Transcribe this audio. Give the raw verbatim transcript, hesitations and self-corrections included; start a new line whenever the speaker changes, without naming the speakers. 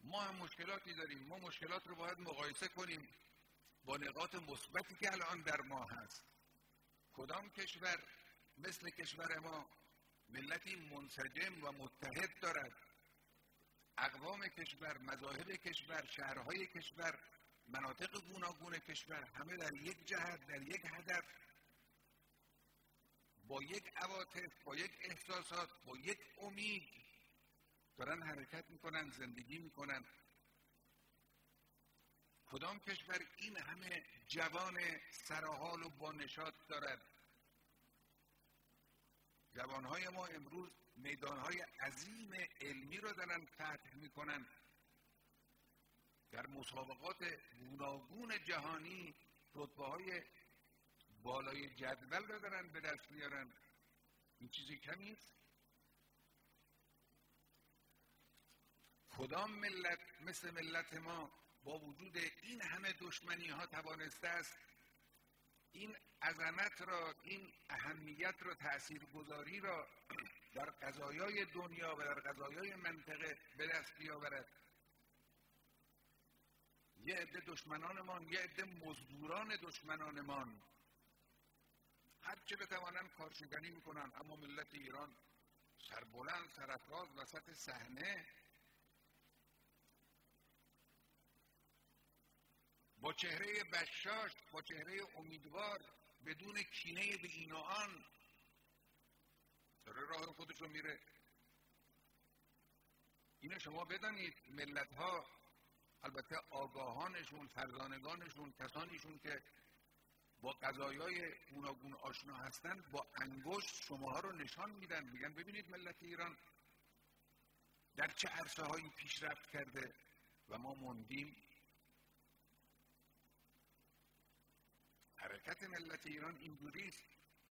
ما هم مشکلاتی داریم. ما مشکلات رو باید مقایسه کنیم با نقاط مثبتی که الان در ما هست. کدام کشور مثل کشور ما ملتی منسجم و متحد دارد؟ اقوام کشور، مذاهب کشور، شهرهای کشور، مناطق گوناگون کشور همه در یک جهت، در یک هدف، با یک عواطف، با یک احساسات، با یک امید دارن حرکت میکنن، زندگی میکنن. کدام کشور این همه جوان سرحال و با نشاط دارد؟ جوانهای ما امروز میدانهای عظیم علمی را دارن فتح میکنن، در مسابقات گوناگون جهانی رتبه‌های بالای جدول را دارن به دست میارن. این چیزی کمی است؟ کدام ملت مثل ملت ما با وجود این همه دشمنی ها توانسته است این عظمت را، این اهمیت را، تاثیرگذاری را در قضایای دنیا و در قضایای منطقه به دست بیاورد؟ یه عده دشمنانمان، یه عده مزدوران دشمنانمان هر چه بتوانند کارشکنی میکنن، اما ملت ایران سربلند، سرافراز وسط صحنه با چهره بشاش، با چهره امیدوار، بدون کینه به این و آن داره راه خودش رو میره. اینو شما بدانید ملت ها، البته آگاهانشون، فرزانگانشون، کسانیشون که با قضایای گوناگون آشنا هستند، با انگشت شماها رو نشان میدن، میگن ببینید ملت ایران در چه عرصه هایی پیشرفت کرده و ما موندیم. حرکت ملت ایران اینجوری است